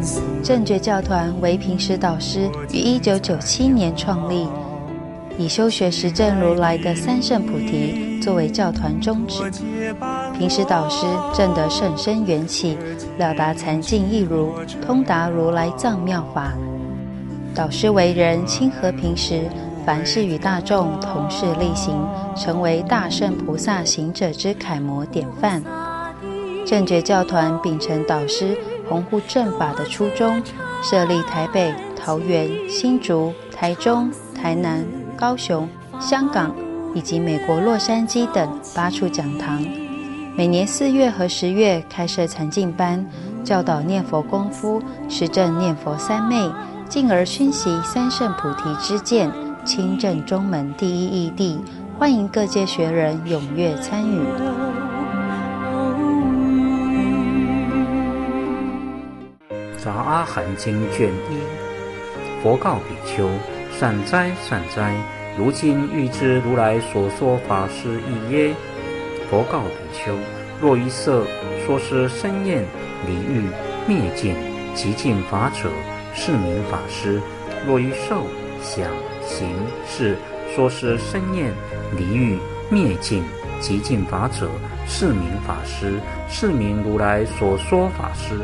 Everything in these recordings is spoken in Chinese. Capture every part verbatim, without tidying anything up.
正觉教团为平时导师于一九九七年创立，以修学实证如来的三圣菩提作为教团宗旨。平时导师证得甚深缘起，了达禅境义如，通达如来藏妙法。导师为人亲和平时，凡事与大众同事力行，成为大圣菩萨行者之楷模典范。正觉教团秉承导师弘护正法的初衷，设立台北、桃园、新竹、台中、台南、高雄、香港以及美国洛杉矶等八处讲堂。每年四月和十月开设禅净班，教导念佛功夫，实证念佛三昧，进而熏习三圣菩提之见，亲证中门第一义谛。欢迎各界学人踊跃参与。 杂阿含经卷一，佛告比丘：善哉善哉，如今欲知如来所说法是义耶？佛告比丘：若于色说是生厌离欲灭尽极尽法者，是名法师；若于受想行识说是生厌离欲灭尽极尽法者，是名法师，是名如来所说法师。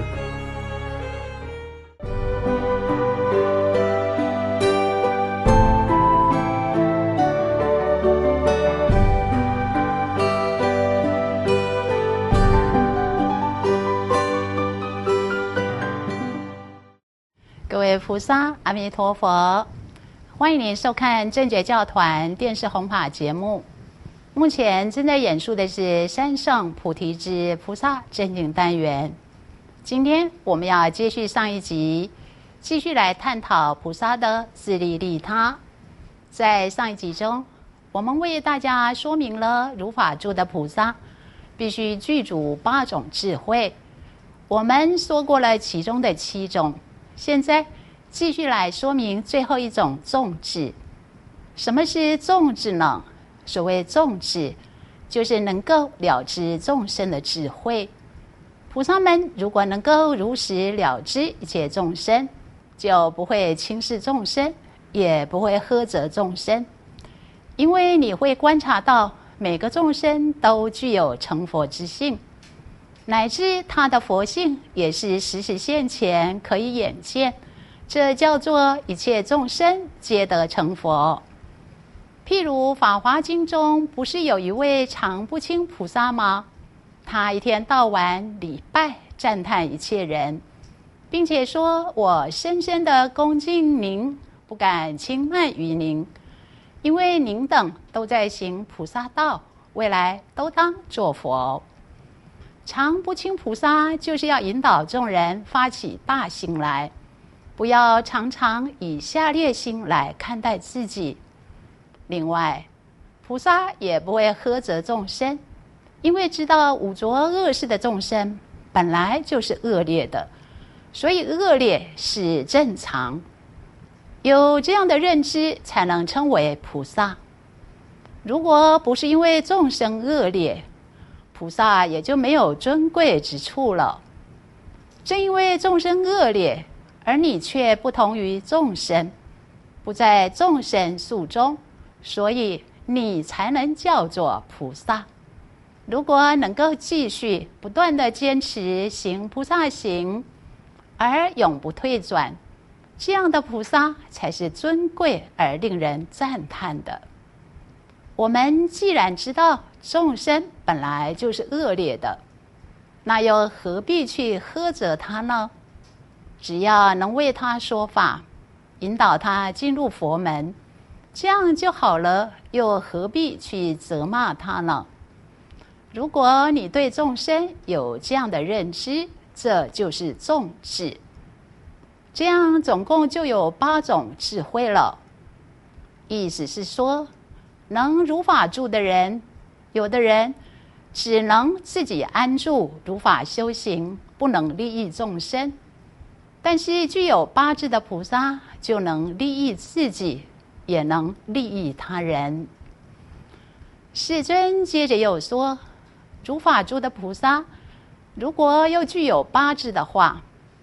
各位菩萨，阿弥陀佛！欢迎您收看正觉教团电视弘法节目。目前正在演述的是三圣菩提之菩萨正经单元。今天我们要接续上一集，继续来探讨菩萨的自利利他。在上一集中，我们为大家说明了如法住的菩萨必须具足八种智慧。我们说过了其中的七种。现在继续来说明最后一种众智。什么是众智呢？所谓众智，就是能够了知众生的智慧。菩萨们如果能够如实了知一切众生，就不会轻视众生，也不会呵责众生，因为你会观察到每个众生都具有成佛之性，乃至他的佛性也是时时现前，可以眼见，这叫做一切众生皆得成佛。譬如《法华经》中不是有一位常不轻菩萨吗？他一天到晚礼拜赞叹一切人，并且说：我深深的恭敬您，不敢轻慢于您，因为您等都在行菩萨道，未来都当作佛。常不轻菩萨就是要引导众人发起大心来，不要常常以下劣心来看待自己。另外，菩萨也不会呵责众生，因为知道五浊恶世的众生本来就是恶劣的，所以恶劣是正常。有这样的认知，才能称为菩萨。如果不是因为众生恶劣，菩萨也就没有尊贵之处了。正因为众生恶劣，而你却不同于众生，不在众生数中，所以你才能叫做菩萨。如果能够继续不断的坚持行菩萨行，而永不退转，这样的菩萨才是尊贵而令人赞叹的。我们既然知道众生本来就是恶劣的，那又何必去呵责他呢？只要能为他说法，引导他进入佛门，这样就好了，又何必去责骂他呢？如果你对众生有这样的认知，这就是众智。这样总共就有八种智慧了。意思是说，能如法住的人，有的人只能自己安住如法修行，不能利益众生，但是具有八智的菩萨就能利益自己，也能利益他人。世尊接着又说，如法住的菩萨如果又具有八智的话，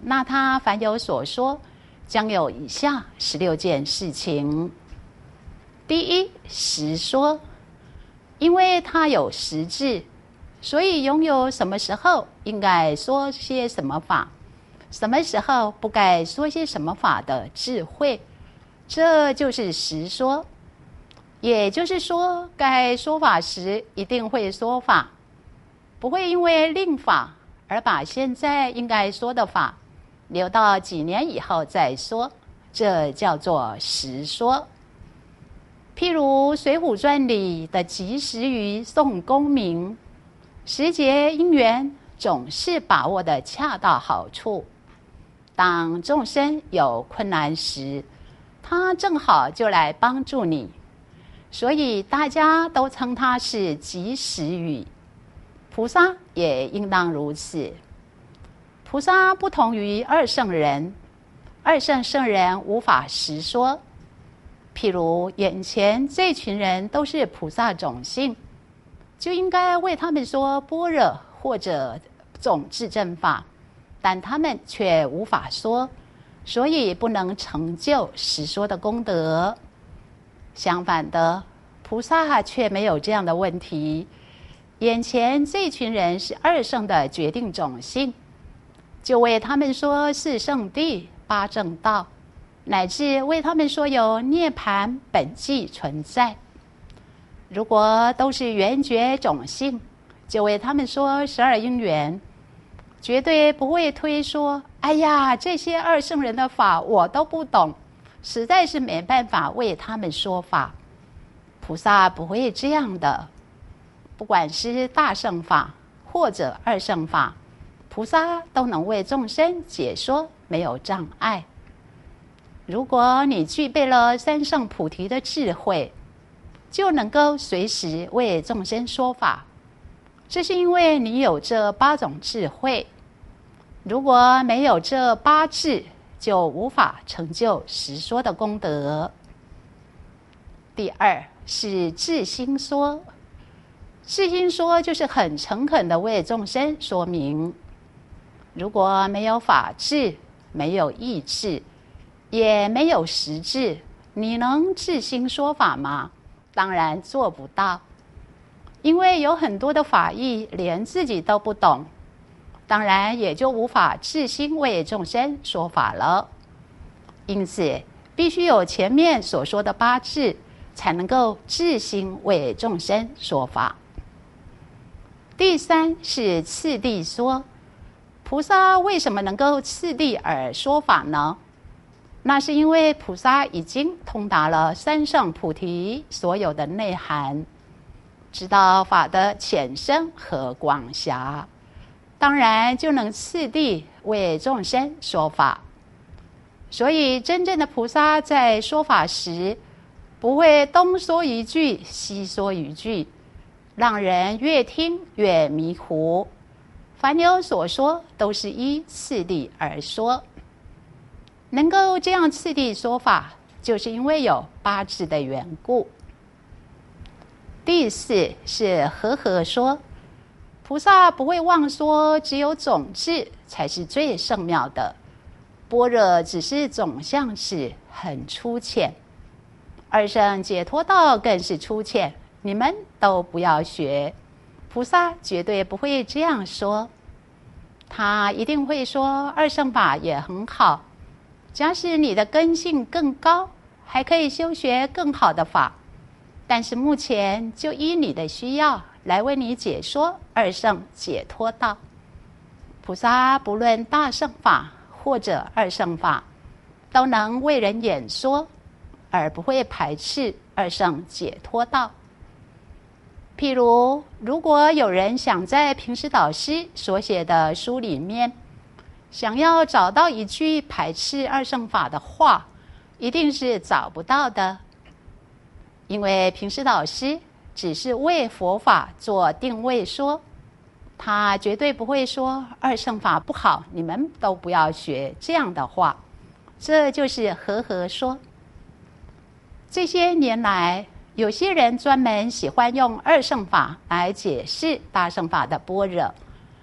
那他凡有所说，将有以下十六件事情。第一，实说，因为他有实质，所以拥有什么时候应该说些什么法，什么时候不该说些什么法的智慧，这就是实说。也就是说，该说法时一定会说法，不会因为令法而把现在应该说的法留到几年以后再说，这叫做实说。譬如《水浒传》里的及时雨送功名，时节因缘总是把握的恰到好处。当众生有困难时，他正好就来帮助你，所以大家都称他是及时雨。菩萨也应当如此。菩萨不同于二圣人，二圣圣人无法实说。譬如眼前这群人都是菩萨种性，就应该为他们说般若或者种智正法，但他们却无法说，所以不能成就实说的功德。相反的，菩萨却没有这样的问题。眼前这群人是二圣的决定种性，就为他们说四圣谛、八正道，乃至为他们说有涅槃本寂存在。如果都是缘觉种性，就为他们说十二因缘，绝对不会推说哎呀，这些二圣人的法我都不懂，实在是没办法为他们说法。菩萨不会这样的，不管是大圣法或者二圣法，菩萨都能为众生解说，没有障碍。如果你具备了三圣菩提的智慧，就能够随时为众生说法，这是因为你有这八种智慧。如果没有这八智，就无法成就实说的功德。第二是至心说，至心说就是很诚恳的为众生说明。如果没有法智，没有意智，也没有实智，你能至心说法吗？当然做不到，因为有很多的法义连自己都不懂，当然也就无法至心为众生说法了。因此必须有前面所说的八智，才能够至心为众生说法。第三是次第说，菩萨为什么能够次第而说法呢？那是因为菩萨已经通达了三圣菩提所有的内涵，知道法的浅深和广狭，当然就能次第为众生说法。所以真正的菩萨在说法时，不会东说一句西说一句，让人越听越迷糊。凡有所说都是依次第而说。能够这样次第说法，就是因为有八智的缘故。第四是和合说，菩萨不会妄说只有种智才是最圣妙的，般若只是总相智，很粗浅。二圣解脱道更是粗浅，你们都不要学。菩萨绝对不会这样说，他一定会说二圣法也很好，假使你的根性更高，还可以修学更好的法，但是目前就依你的需要来为你解说二圣解脱道。菩萨不论大圣法或者二圣法，都能为人演说，而不会排斥二圣解脱道。譬如如果有人想在平时导师所写的书里面想要找到一句排斥二圣法的话，一定是找不到的。因为平时导师只是为佛法做定位说，他绝对不会说二圣法不好，你们都不要学这样的话。这就是和合说。这些年来，有些人专门喜欢用二圣法来解释大圣法的般若。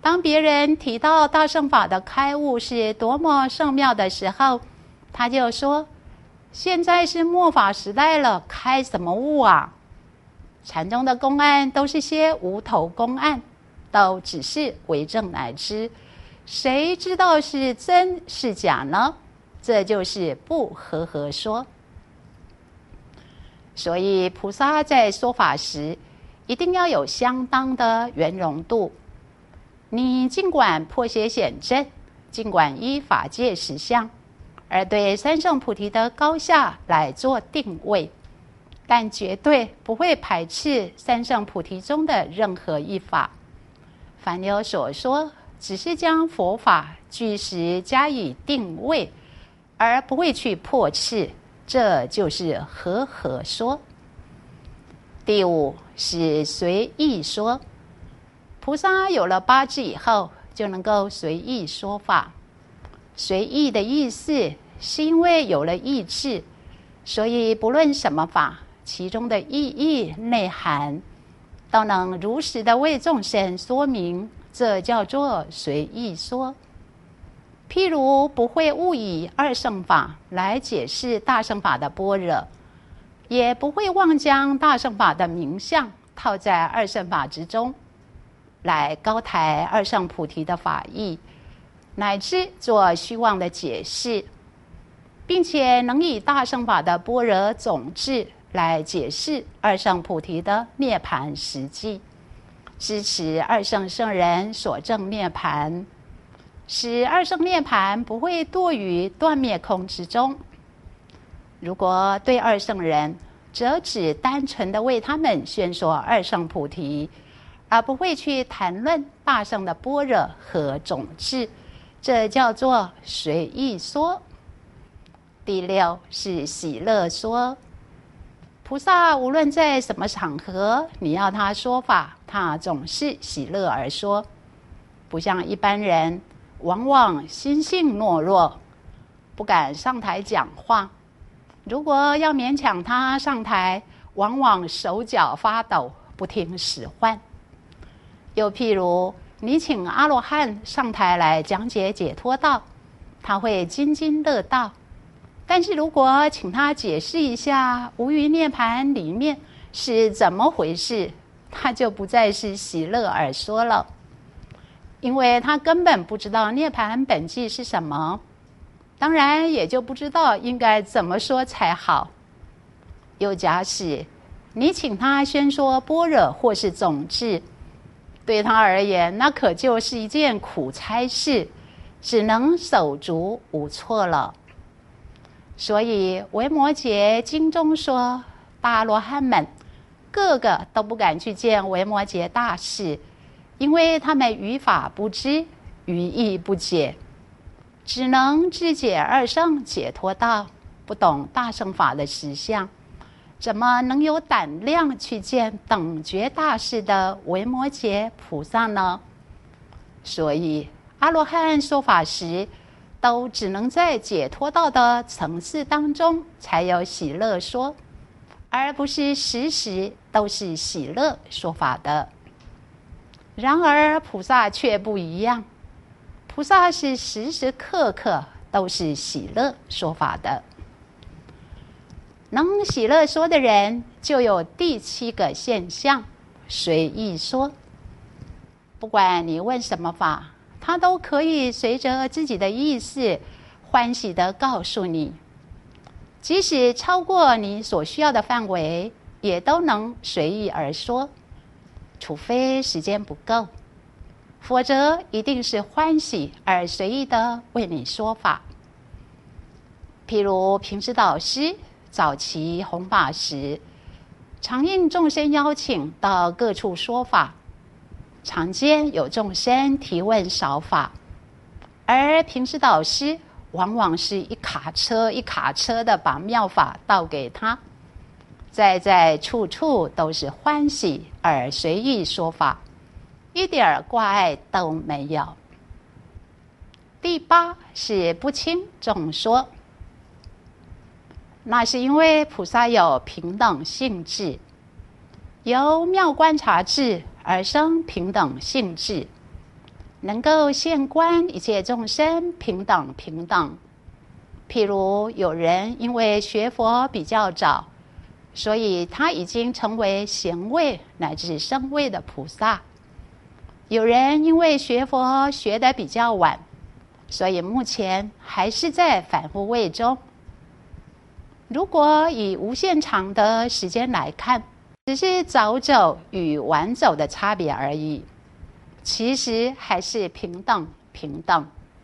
当别人提到大乘法的开悟是多么圣妙的时候，他就说：现在是末法时代了，开什么悟啊？禅宗的公案都是些无头公案，都只是为证乃知，谁知道是真是假呢？这就是不和合说。所以菩萨在说法时，一定要有相当的圆融度。你尽管破邪显正，尽管依法界实相，而对三圣菩提的高下来做定位，但绝对不会排斥三圣菩提中的任何一法。凡有所说，只是将佛法据实加以定位，而不会去破斥，这就是和合说。第五是随意说。菩萨有了八智以后，就能够随意说法。随意的意思是因为有了意志，所以不论什么法，其中的意义内涵都能如实的为众生说明，这叫做随意说。譬如不会误以二乘法来解释大乘法的般若，也不会妄将大乘法的名相套在二乘法之中，来高抬二乘菩提的法义，乃至做虚妄的解释，并且能以大乘法的般若总智来解释二乘菩提的涅槃实际，支持二乘圣人所证涅槃，使二乘涅槃不会堕于断灭空之中。如果对二乘人，则只单纯的为他们宣说二乘菩提，而不会去谈论大乘的般若和种智，这叫做随意说。第六是喜乐说。菩萨无论在什么场合，你要他说法，他总是喜乐而说，不像一般人往往心性懦弱，不敢上台讲话。如果要勉强他上台，往往手脚发抖，不听使唤。又譬如你请阿罗汉上台来讲解解脱道，他会津津乐道。但是如果请他解释一下无余涅槃里面是怎么回事，他就不再是喜乐而说了，因为他根本不知道涅槃本际是什么，当然也就不知道应该怎么说才好。又假使你请他宣说般若或是种智，对他而言那可就是一件苦差事，只能手足无措了。所以维摩诘经中说，大罗汉们个个都不敢去见维摩诘大士，因为他们语法不知，语义不解，只能知解二乘解脱道，不懂大乘法的实相，怎么能有胆量去见等觉大士的维摩诘菩萨呢？所以阿罗汉说法时，都只能在解脱道的层次当中才有喜乐说，而不是时时都是喜乐说法的。然而菩萨却不一样，菩萨是时时刻刻都是喜乐说法的。能喜乐说的人，就有第七个现象，随意说。不管你问什么法，他都可以随着自己的意思欢喜地告诉你，即使超过你所需要的范围，也都能随意而说，除非时间不够，否则一定是欢喜而随意地为你说法。譬如平时导师早期弘法时，常应众生邀请到各处说法，常见有众生提问少法，而平时导师往往是一卡车一卡车的把妙法倒给他，在在处处都是欢喜而随意说法，一点挂碍都没有。第八是不轻重说。那是因为菩萨有平等性质，由妙观察智而生平等性质， 能够现观一切众生平等平等。譬如有人因为学佛比较早，所以他已经成为贤位乃至圣位的菩萨；有人因为学佛学得比较晚，所以目前还是在反复位中。如果以无限长的时间来看，只是早走与晚走的差别而已，其实还是平等平等。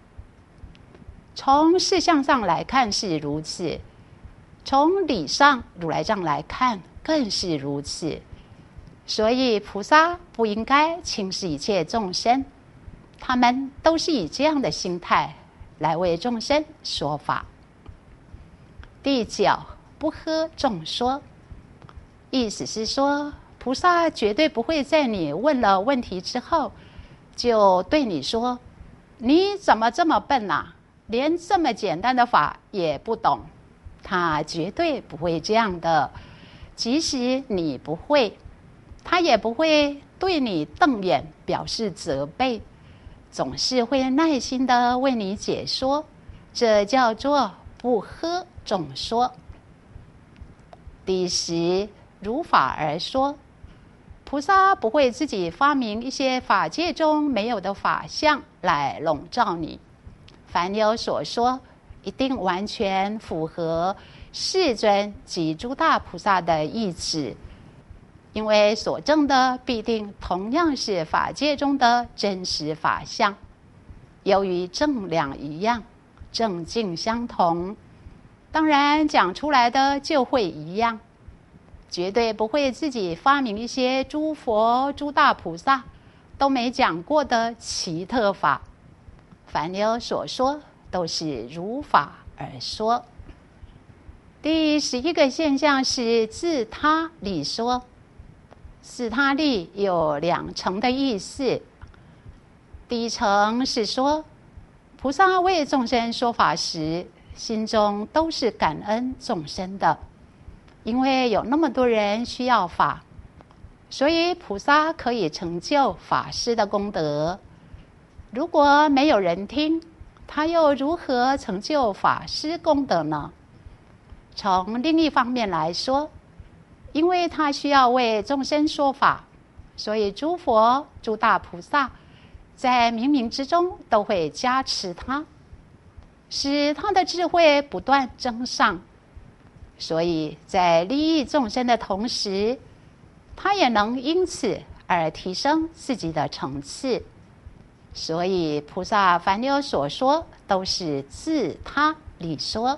从事相上来看是如此，从理上如来藏来看更是如此。所以菩萨不应该轻视一切众生，他们都是以这样的心态来为众生说法。第九，不呵众说，意思是说，菩萨绝对不会在你问了问题之后，就对你说：“你怎么这么笨啊？连这么简单的法也不懂。”他绝对不会这样的。即使你不会，他也不会对你瞪眼表示责备，总是会耐心的为你解说。这叫做不呵众说。第十，如法而说，菩萨不会自己发明一些法界中没有的法相来笼罩你。凡有所说，一定完全符合世尊及诸大菩萨的意旨，因为所证的必定同样是法界中的真实法相，由于正量一样，正境相同，当然讲出来的就会一样，绝对不会自己发明一些诸佛诸大菩萨都没讲过的奇特法。凡有所说，都是如法而说。第十一个现象是自他力说。自他力有两层的意思。第一层是说，菩萨为众生说法时，心中都是感恩众生的，因为有那么多人需要法，所以菩萨可以成就法师的功德。如果没有人听，他又如何成就法师功德呢？从另一方面来说，因为他需要为众生说法，所以诸佛诸大菩萨在冥冥之中都会加持他，使他的智慧不断增上。所以在利益众生的同时，他也能因此而提升自己的层次。所以菩萨凡有所说，都是自他力说。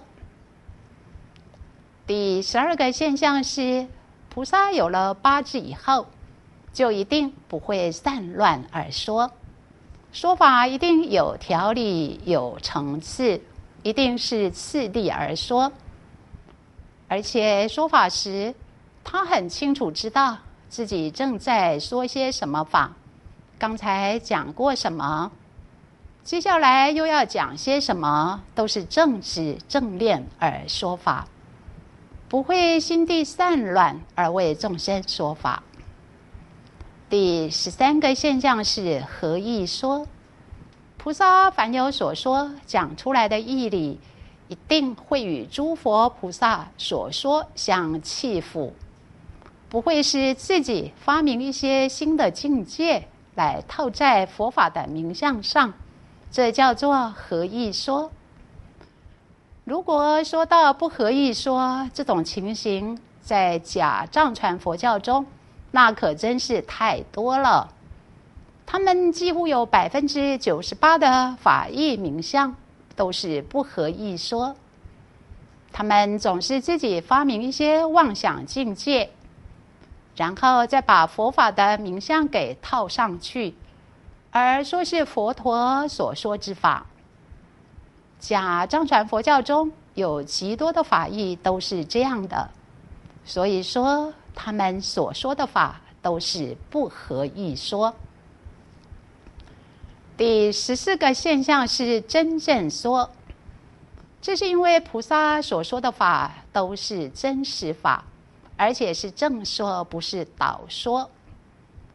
第十二个现象是，菩萨有了八智以后，就一定不会散乱而说，说法一定有条理有层次，一定是次第而说。而且说法时，他很清楚知道自己正在说些什么法，刚才讲过什么，接下来又要讲些什么，都是正知正念而说法，不会心地散乱而为众生说法。第十三个现象是合意说。菩萨凡有所说，讲出来的义理，一定会与诸佛菩萨所说相契符，不会是自己发明一些新的境界来套在佛法的名相上，这叫做合意说。如果说到不合意说，这种情形在假藏传佛教中，那可真是太多了。他们几乎有百分之九十八的法义名相都是不合意说。他们总是自己发明一些妄想境界，然后再把佛法的名相给套上去，而说是佛陀所说之法。假藏传佛教中有极多的法义都是这样的，所以说他们所说的法都是不合意说。第十四个现象是真正说。这是因为菩萨所说的法都是真实法，而且是正说，不是倒说。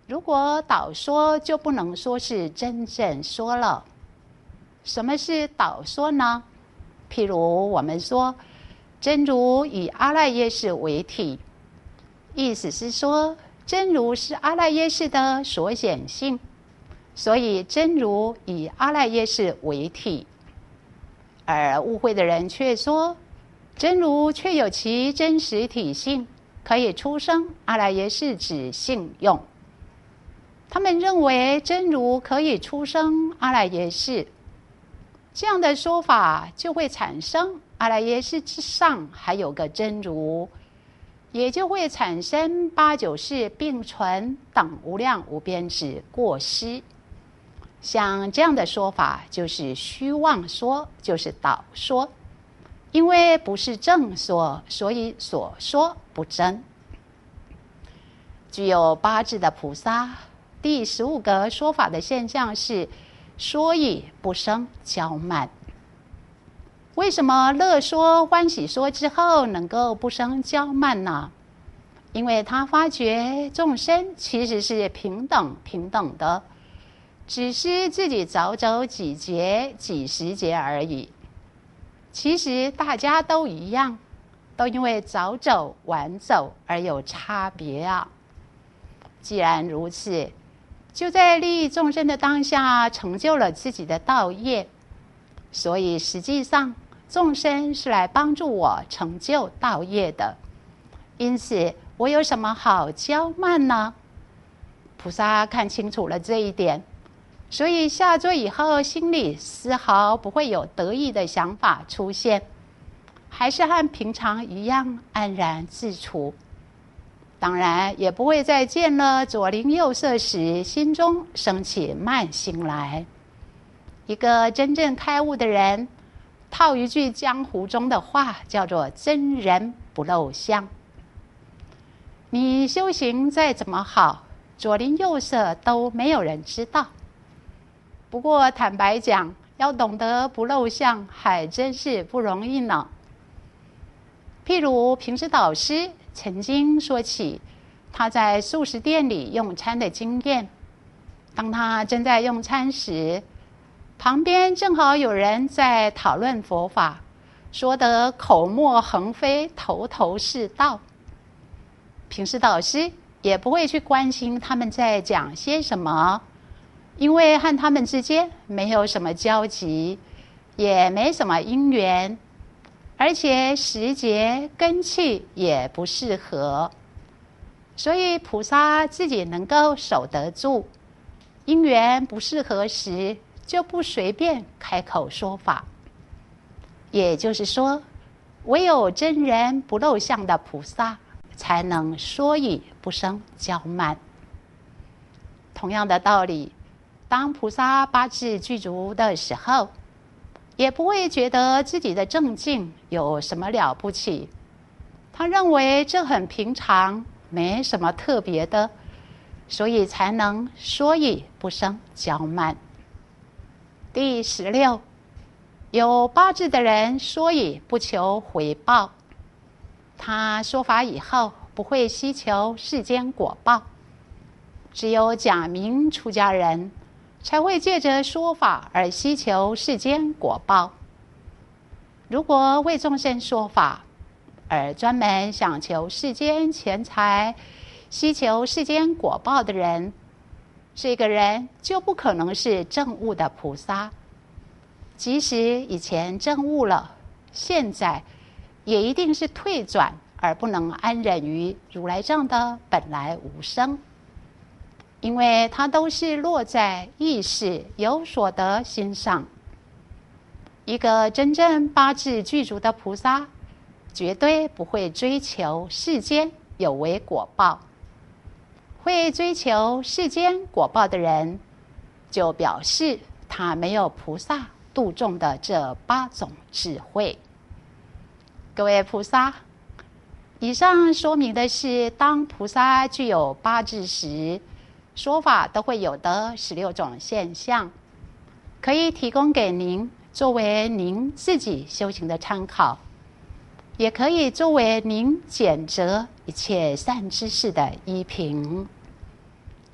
如果倒说，就不能说是真正说了。什么是倒说呢？譬如我们说真如以阿赖耶识为体，意思是说真如是阿赖耶识的所显性，所以真如以阿赖耶识为体。而误会的人却说真如却有其真实体性，可以出生阿赖耶识指性用。他们认为真如可以出生阿赖耶识，这样的说法就会产生阿赖耶识之上还有个真如，也就会产生八九识并存等无量无边之过失。像这样的说法就是虚妄说，就是倒说，因为不是正说，所以所说不真。具有八智的菩萨，第十五个说法的现象是说以不生骄慢。为什么乐说欢喜说之后能够不生骄慢呢？因为他发觉众生其实是平等平等的，只是自己早走几劫几十劫而已。其实大家都一样，都因为早走晚走而有差别啊。既然如此，就在利益众生的当下成就了自己的道业，所以实际上众生是来帮助我成就道业的，因此我有什么好骄慢呢？菩萨看清楚了这一点，所以下座以后心里丝毫不会有得意的想法出现，还是和平常一样安然自处。当然也不会在见了左邻右舍时心中升起慢心来。一个真正开悟的人，套一句江湖中的话，叫做真人不露相。你修行再怎么好，左邻右舍都没有人知道。不过坦白讲，要懂得不露相还真是不容易呢。譬如平时导师曾经说起他在素食店里用餐的经验。当他正在用餐时，旁边正好有人在讨论佛法，说得口沫横飞，头头是道。平时导师也不会去关心他们在讲些什么，因为和他们之间没有什么交集，也没什么因缘，而且时节根器也不适合，所以菩萨自己能够守得住，因缘不适合时就不随便开口说法。也就是说，唯有真人不露相的菩萨才能说以不生骄慢。同样的道理，当菩萨八智具足的时候，也不会觉得自己的正境有什么了不起，他认为这很平常，没什么特别的，所以才能说以不生骄慢。第十六，有八智的人说以不求回报。他说法以后不会希求世间果报，只有假名出家人才会借着说法而希求世间果报。如果为众生说法，而专门想求世间钱财、希求世间果报的人，这个人就不可能是证悟的菩萨。即使以前证悟了，现在也一定是退转，而不能安忍于如来藏的本来无生。因为它都是落在意识有所得心上。一个真正八智具足的菩萨，绝对不会追求世间有为果报。会追求世间果报的人，就表示他没有菩萨度众的这八种智慧。各位菩萨，以上说明的是当菩萨具有八智时，说法都会有的十六种现象，可以提供给您作为您自己修行的参考，也可以作为您检择一切善知识的依凭。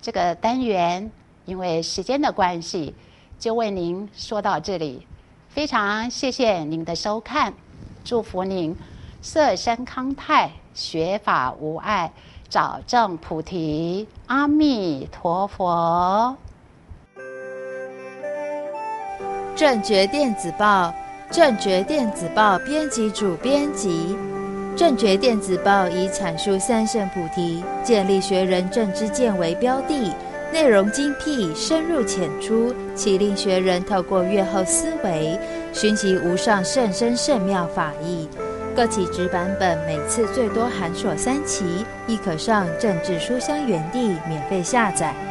这个单元因为时间的关系，就为您说到这里。非常谢谢您的收看，祝福您色身康泰，学法无碍，找正菩提。阿弥陀佛。 正觉电子报，正觉电子报编辑主编辑。正觉电子报以阐述三圣菩提、建立学人正知见为标的，内容精辟，深入浅出，其令学人透过阅后思维，寻习无上甚深甚妙法义。各启纸版本每次最多函锁三期，亦可上政治书香园地免费下载。